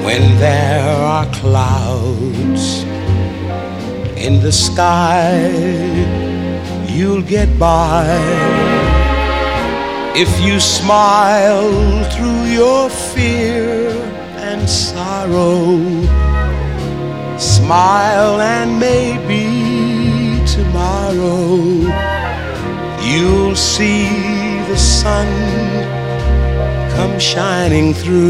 When there are clouds in the sky, you'll get by if you smile through your fear and sorrow. Smile and maybe tomorrow you'll see the sun come shining through.